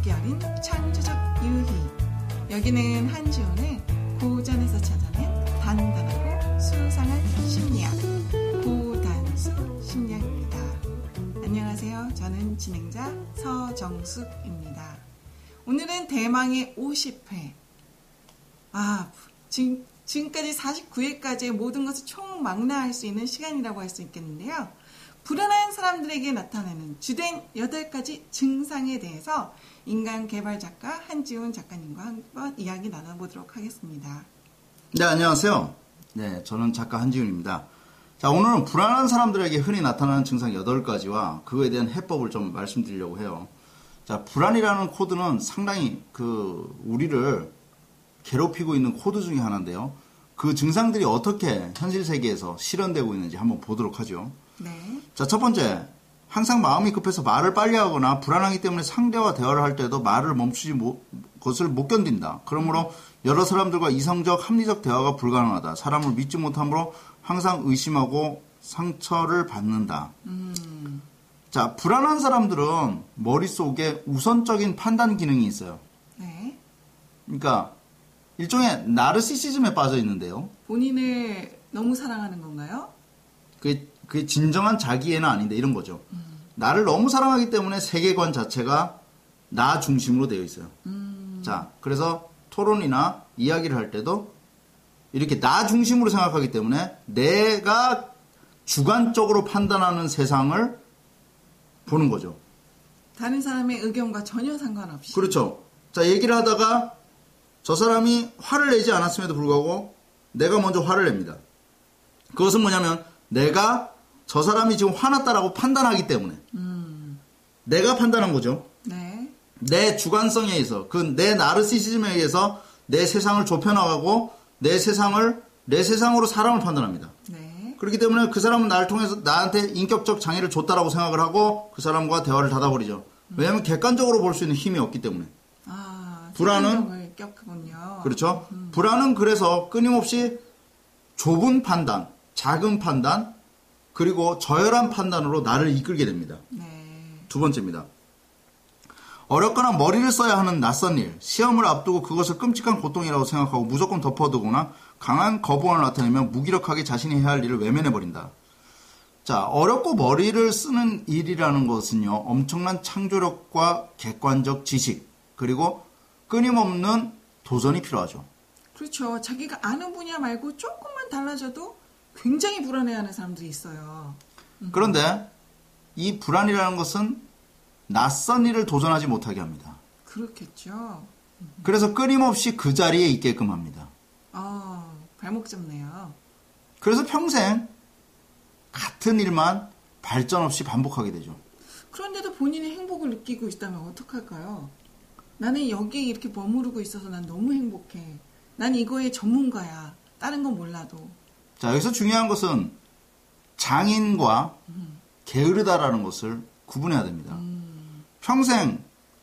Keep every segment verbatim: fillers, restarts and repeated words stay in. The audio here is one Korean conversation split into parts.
함께 어린 창조적 유희. 여기는 한지훈의 고전에서 찾아낸 단단하고 수상한 심리학, 고단수 심리학입니다. 안녕하세요. 저는 진행자 서정숙입니다. 오늘은 대망의 오십 회. 아, 지금, 지금까지 사십구 회까지의 모든 것을 총망라할 수 있는 시간이라고 할 수 있겠는데요. 불안한 사람들에게 나타나는 주된 여덟 가지 증상에 대해서 인간 개발 작가 한지훈 작가님과 한번 이야기 나눠보도록 하겠습니다. 네, 안녕하세요. 네, 저는 작가 한지훈입니다. 자, 오늘은 불안한 사람들에게 흔히 나타나는 증상 여덟 가지와 그거에 대한 해법을 좀 말씀드리려고 해요. 자, 불안이라는 코드는 상당히 그 우리를 괴롭히고 있는 코드 중에 하나인데요. 그 증상들이 어떻게 현실 세계에서 실현되고 있는지 한번 보도록 하죠. 네. 자, 첫 번째, 항상 마음이 급해서 말을 빨리 하거나 불안하기 때문에 상대와 대화를 할 때도 말을 멈추지 못, 것을 못 견딘다. 그러므로 여러 사람들과 이성적, 합리적 대화가 불가능하다. 사람을 믿지 못함으로 항상 의심하고 상처를 받는다. 음. 자, 불안한 사람들은 머릿속에 우선적인 판단 기능이 있어요. 네. 그러니까 일종의 나르시시즘에 빠져 있는데요. 본인을 너무 사랑하는 건가요? 그게, 그게 진정한 자기애는 아닌데 이런 거죠. 음. 나를 너무 사랑하기 때문에 세계관 자체가 나 중심으로 되어 있어요. 음. 자, 그래서 토론이나 이야기를 할 때도 이렇게 나 중심으로 생각하기 때문에 내가 주관적으로 판단하는 세상을 보는 거죠. 다른 사람의 의견과 전혀 상관없이. 그렇죠. 자, 얘기를 하다가 저 사람이 화를 내지 않았음에도 불구하고 내가 먼저 화를 냅니다. 그것은 뭐냐면 내가 저 사람이 지금 화났다라고 판단하기 때문에 음. 내가 판단한 거죠. 네. 내 주관성에 의해서 그 내 나르시시즘에 의해서 내 세상을 좁혀나가고 내 세상을 내 세상으로 사람을 판단합니다. 네. 그렇기 때문에 그 사람은 나를 통해서 나한테 인격적 장애를 줬다라고 생각을 하고 그 사람과 대화를 닫아버리죠. 왜냐하면 객관적으로 볼 수 있는 힘이 없기 때문에. 아, 불안은 겪군요. 그렇죠. 음. 불안은 그래서 끊임없이 좁은 판단, 작은 판단, 그리고 저열한 판단으로 나를 이끌게 됩니다. 네. 두 번째입니다. 어렵거나 머리를 써야 하는 낯선 일, 시험을 앞두고 그것을 끔찍한 고통이라고 생각하고 무조건 덮어두거나 강한 거부감을 나타내며 무기력하게 자신이 해야 할 일을 외면해버린다. 자, 어렵고 머리를 쓰는 일이라는 것은요, 엄청난 창조력과 객관적 지식, 그리고 끊임없는 도전이 필요하죠. 그렇죠. 자기가 아는 분야 말고 조금만 달라져도 굉장히 불안해하는 사람들이 있어요. 음. 그런데 이 불안이라는 것은 낯선 일을 도전하지 못하게 합니다. 그렇겠죠. 음. 그래서 끊임없이 그 자리에 있게끔 합니다. 아, 발목 잡네요. 그래서 평생 같은 일만 발전 없이 반복하게 되죠. 그런데도 본인이 행복을 느끼고 있다면 어떡할까요? 나는 여기에 이렇게 머무르고 있어서 난 너무 행복해. 난 이거의 전문가야. 다른 건 몰라도. 자, 여기서 중요한 것은 장인과 음. 게으르다라는 것을 구분해야 됩니다. 음. 평생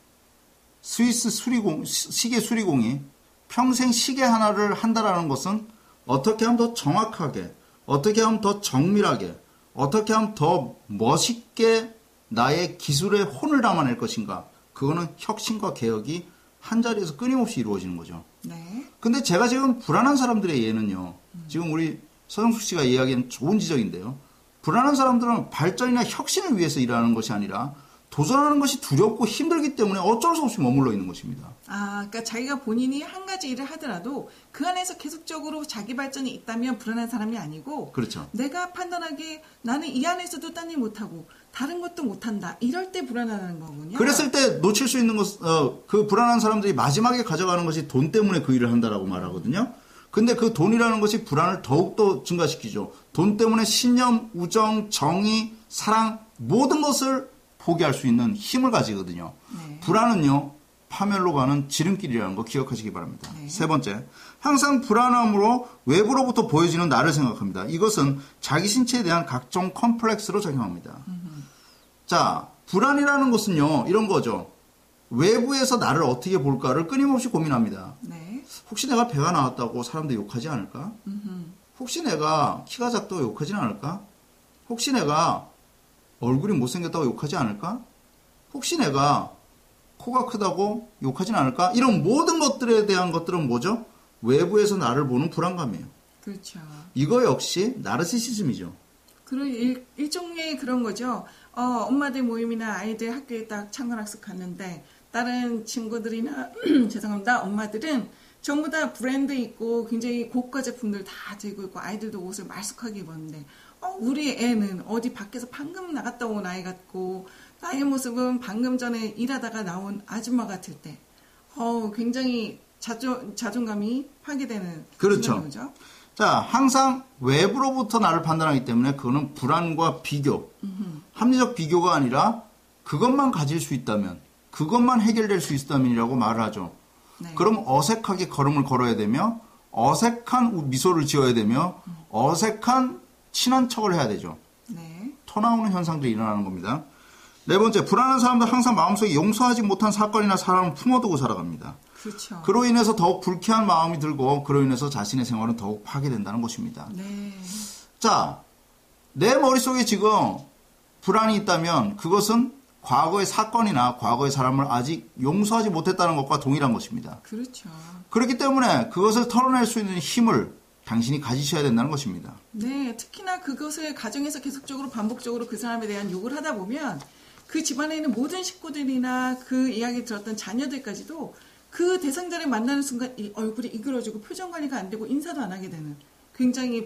스위스 수리공, 시계 수리공이 평생 시계 하나를 한다라는 것은 어떻게 하면 더 정확하게, 어떻게 하면 더 정밀하게, 어떻게 하면 더 멋있게 나의 기술의 혼을 담아낼 것인가. 그거는 혁신과 개혁이 한 자리에서 끊임없이 이루어지는 거죠. 네. 근데 제가 지금 불안한 사람들의 예는요. 음. 지금 우리 서정숙 씨가 이야기한 좋은 지적인데요. 불안한 사람들은 발전이나 혁신을 위해서 일하는 것이 아니라 도전하는 것이 두렵고 힘들기 때문에 어쩔 수 없이 머물러 있는 것입니다. 아, 그러니까 자기가 본인이 한 가지 일을 하더라도 그 안에서 계속적으로 자기 발전이 있다면 불안한 사람이 아니고 그렇죠. 내가 판단하기에 나는 이 안에서도 딴 일 못하고 다른 것도 못한다. 이럴 때 불안하는 거군요. 그랬을 때 놓칠 수 있는 것, 어, 그 불안한 사람들이 마지막에 가져가는 것이 돈 때문에 그 일을 한다라고 말하거든요. 근데 그 돈이라는 것이 불안을 더욱더 증가시키죠. 돈 때문에 신념, 우정, 정의, 사랑 모든 것을 포기할 수 있는 힘을 가지거든요. 네. 불안은요. 파멸로 가는 지름길이라는 거 기억하시기 바랍니다. 네. 세 번째, 항상 불안함으로 외부로부터 보여지는 나를 생각합니다. 이것은 자기 신체에 대한 각종 컴플렉스로 작용합니다. 음흠. 자, 불안이라는 것은요. 이런 거죠. 외부에서 나를 어떻게 볼까를 끊임없이 고민합니다. 네. 혹시 내가 배가 나왔다고 사람들이 욕하지 않을까? 음흠. 혹시 내가 키가 작다고 욕하지 않을까? 혹시 내가 얼굴이 못생겼다고 욕하지 않을까? 혹시 내가 코가 크다고 욕하진 않을까? 이런 모든 것들에 대한 것들은 뭐죠? 외부에서 나를 보는 불안감이에요. 그렇죠. 이거 역시 나르시시즘이죠. 그런 일, 일종의 그런 거죠. 어, 엄마들 모임이나 아이들 학교에 딱 창건학습 갔는데 다른 친구들이나 죄송합니다. 엄마들은 전부 다 브랜드 있고 굉장히 고가 제품들 다 들고 있고 아이들도 옷을 말쑥하게 입었는데 어, 우리 애는 어디 밖에서 방금 나갔다 온 아이 같고 나의 모습은 방금 전에 일하다가 나온 아줌마 같을 때 어, 굉장히 자존, 자존감이 파괴되는 그렇죠. 거죠. 자, 항상 외부로부터 나를 판단하기 때문에 그거는 불안과 비교, 음흠. 합리적 비교가 아니라 그것만 가질 수 있다면, 그것만 해결될 수 있다면이라고 말을 하죠. 네. 그럼 어색하게 걸음을 걸어야 되며, 어색한 미소를 지어야 되며, 음. 어색한 친한 척을 해야 되죠. 네. 토 나오는 현상들이 일어나는 겁니다. 네 번째, 불안한 사람들 항상 마음속에 용서하지 못한 사건이나 사람을 품어두고 살아갑니다. 그렇죠. 그로 인해서 더욱 불쾌한 마음이 들고 그로 인해서 자신의 생활은 더욱 파괴된다는 것입니다. 네. 자, 내 머릿속에 지금 불안이 있다면 그것은 과거의 사건이나 과거의 사람을 아직 용서하지 못했다는 것과 동일한 것입니다. 그렇죠. 그렇기 때문에 그것을 털어낼 수 있는 힘을 당신이 가지셔야 된다는 것입니다. 네, 특히나 그것을 가정에서 계속적으로 반복적으로 그 사람에 대한 욕을 하다 보면 그 집안에 있는 모든 식구들이나 그 이야기 들었던 자녀들까지도 그 대상자를 만나는 순간 이 얼굴이 이그러지고 표정 관리가 안 되고 인사도 안 하게 되는 굉장히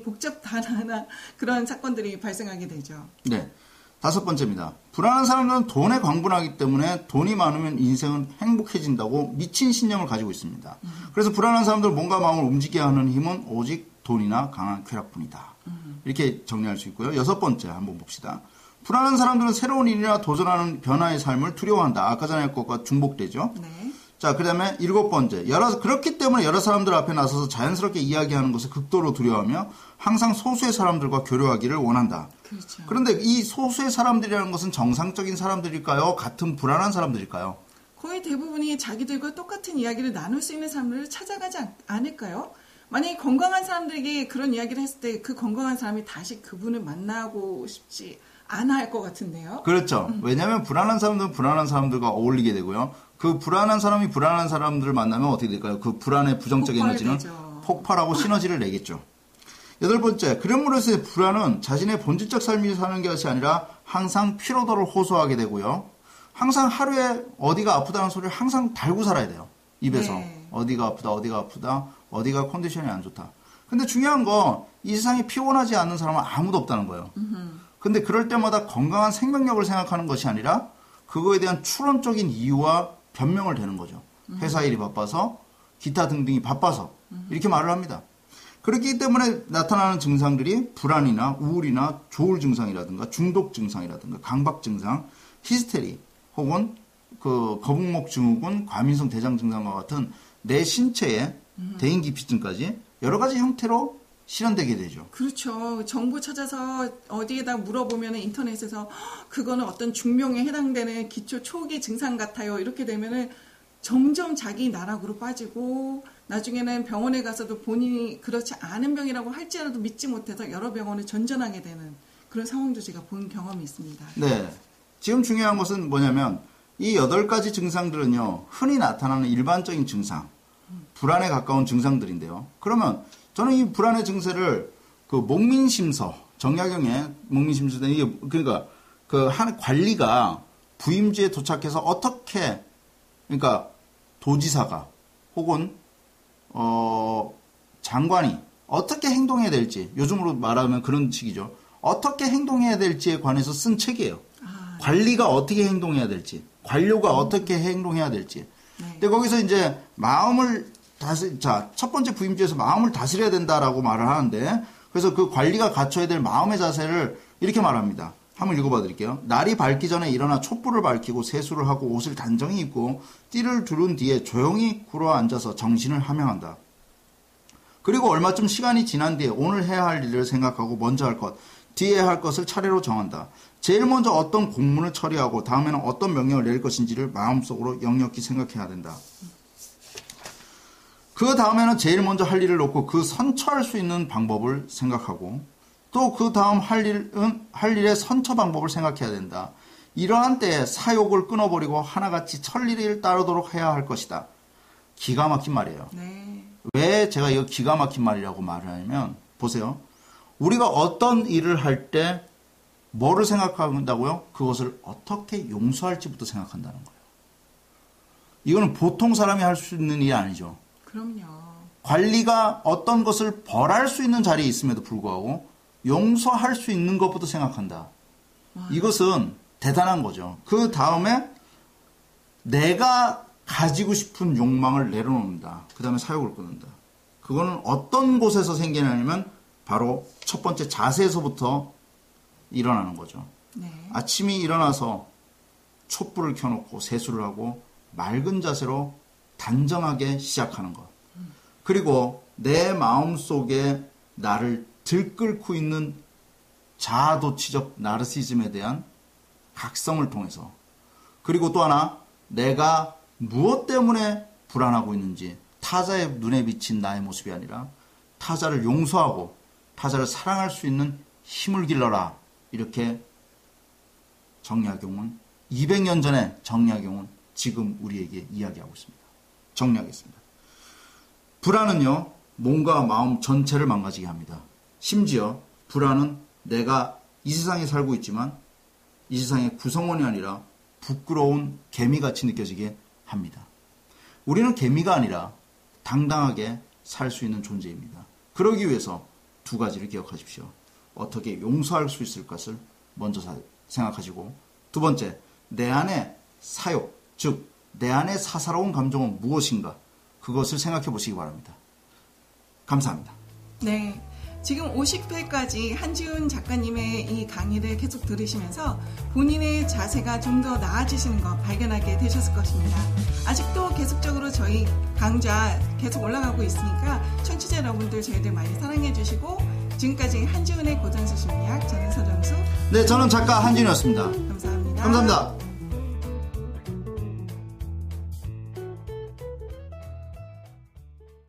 복잡한 그런 사건들이 발생하게 되죠. 네. 다섯 번째입니다. 불안한 사람들은 돈에 광분하기 때문에 돈이 많으면 인생은 행복해진다고 미친 신념을 가지고 있습니다. 음. 그래서 불안한 사람들은 몸과 마음을 움직이게 하는 힘은 오직 돈이나 강한 쾌락뿐이다. 음. 이렇게 정리할 수 있고요. 여섯 번째 한번 봅시다. 불안한 사람들은 새로운 일이나 도전하는 변화의 삶을 두려워한다. 아까 전에 할 것과 중복되죠. 네. 자, 그 다음에 일곱 번째. 여러, 그렇기 때문에 여러 사람들 앞에 나서서 자연스럽게 이야기하는 것을 극도로 두려워하며 항상 소수의 사람들과 교류하기를 원한다. 그렇죠. 그런데 이 소수의 사람들이라는 것은 정상적인 사람들일까요? 같은 불안한 사람들일까요? 거의 대부분이 자기들과 똑같은 이야기를 나눌 수 있는 사람들을 찾아가지 않, 않을까요? 만약에 건강한 사람들에게 그런 이야기를 했을 때 그 건강한 사람이 다시 그분을 만나고 싶지 않아 할 것 같은데요. 그렇죠. 음. 왜냐하면 불안한 사람들은 불안한 사람들과 어울리게 되고요. 그 불안한 사람이 불안한 사람들을 만나면 어떻게 될까요? 그 불안의 부정적 에너지는 되죠. 폭발하고 시너지를 내겠죠. 여덟 번째, 그럼으로써 불안은 자신의 본질적 삶을 사는 것이 아니라 항상 피로도를 호소하게 되고요. 항상 하루에 어디가 아프다는 소리를 항상 달고 살아야 돼요. 입에서. 네. 어디가 아프다, 어디가 아프다, 어디가 컨디션이 안 좋다. 근데 중요한 건 이 세상에 피곤하지 않는 사람은 아무도 없다는 거예요. 음흠. 근데 그럴 때마다 건강한 생명력을 생각하는 것이 아니라 그거에 대한 추론적인 이유와 변명을 대는 거죠. 회사 일이 바빠서, 기타 등등이 바빠서 이렇게 말을 합니다. 그렇기 때문에 나타나는 증상들이 불안이나 우울이나 조울 증상이라든가 중독 증상이라든가 강박 증상, 히스테리 혹은 그 거북목 증후군, 과민성 대장 증상과 같은 내 신체의 대인 기피증까지 여러 가지 형태로 실현되게 되죠. 그렇죠. 정보 찾아서 어디에다 물어보면 인터넷에서 그거는 어떤 중병에 해당되는 기초 초기 증상 같아요. 이렇게 되면은 점점 자기 나락으로 빠지고 나중에는 병원에 가서도 본인이 그렇지 않은 병이라고 할지라도 믿지 못해서 여러 병원을 전전하게 되는 그런 상황도 제가 본 경험이 있습니다. 네. 지금 중요한 것은 뭐냐면 이 여덟 가지 증상들은요. 흔히 나타나는 일반적인 증상, 불안에 가까운 증상들인데요. 그러면 저는 이 불안의 증세를 그 목민심서, 정약용의 목민심서, 이게 그러니까 그 한 관리가 부임지에 도착해서 어떻게, 그러니까 도지사가 혹은 어 장관이 어떻게 행동해야 될지, 요즘으로 말하면 그런 식이죠. 어떻게 행동해야 될지에 관해서 쓴 책이에요. 아, 관리가 어떻게 행동해야 될지, 관료가 음. 어떻게 행동해야 될지. 네. 근데 거기서 이제 마음을 다시, 자, 첫 번째 부임지에서 마음을 다스려야 된다라고 말을 하는데, 그래서 그 관리가 갖춰야 될 마음의 자세를 이렇게 말합니다. 한번 읽어봐 드릴게요. 날이 밝기 전에 일어나 촛불을 밝히고 세수를 하고 옷을 단정히 입고 띠를 두른 뒤에 조용히 굴어 앉아서 정신을 함양한다. 그리고 얼마쯤 시간이 지난 뒤에 오늘 해야 할 일을 생각하고 먼저 할 것, 뒤에 할 것을 차례로 정한다. 제일 먼저 어떤 공문을 처리하고 다음에는 어떤 명령을 내릴 것인지를 마음속으로 역력히 생각해야 된다. 그 다음에는 제일 먼저 할 일을 놓고 그 선처할 수 있는 방법을 생각하고 또 그 다음 할 일은 할 일의 선처 방법을 생각해야 된다. 이러한 때에 사욕을 끊어버리고 하나같이 천리를 따르도록 해야 할 것이다. 기가 막힌 말이에요. 네. 왜 제가 이거 기가 막힌 말이라고 말을 하냐면 보세요. 우리가 어떤 일을 할 때 뭐를 생각한다고요? 그것을 어떻게 용서할지부터 생각한다는 거예요. 이거는 보통 사람이 할 수 있는 일이 아니죠. 그럼요. 관리가 어떤 것을 벌할 수 있는 자리에 있음에도 불구하고 용서할 수 있는 것부터 생각한다. 와. 이것은 대단한 거죠. 그 다음에 내가 가지고 싶은 욕망을 내려놓는다. 그 다음에 사욕을 끊는다. 그거는 어떤 곳에서 생기냐면 바로 첫 번째 자세에서부터 일어나는 거죠. 네. 아침이 일어나서 촛불을 켜놓고 세수를 하고 맑은 자세로 단정하게 시작하는 것. 그리고 내 마음속에 나를 들끓고 있는 자아도취적 나르시즘에 대한 각성을 통해서, 그리고 또 하나 내가 무엇 때문에 불안하고 있는지, 타자의 눈에 비친 나의 모습이 아니라 타자를 용서하고 타자를 사랑할 수 있는 힘을 길러라. 이렇게 정약용은 이백 년 전에 정약용은 지금 우리에게 이야기하고 있습니다. 정리하겠습니다. 불안은요, 몸과 마음 전체를 망가지게 합니다. 심지어 불안은 내가 이 세상에 살고 있지만 이 세상의 구성원이 아니라 부끄러운 개미같이 느껴지게 합니다. 우리는 개미가 아니라 당당하게 살 수 있는 존재입니다. 그러기 위해서 두 가지를 기억하십시오. 어떻게 용서할 수 있을 것을 먼저 생각하시고, 두 번째, 내 안에 사욕, 즉 내 안에 사사로운 감정은 무엇인가, 그것을 생각해 보시기 바랍니다. 감사합니다. 네. 지금 오십 회까지 한지훈 작가님의 이 강의를 계속 들으시면서 본인의 자세가 좀 더 나아지시는 거 발견하게 되셨을 것입니다. 아직도 계속적으로 저희 강좌 계속 올라가고 있으니까 청취자 여러분들 저희들 많이 사랑해 주시고, 지금까지 한지훈의 고전수 심리학, 저는 서정수. 네, 저는 작가 한지훈이었습니다. 감사합니다. 감사합니다.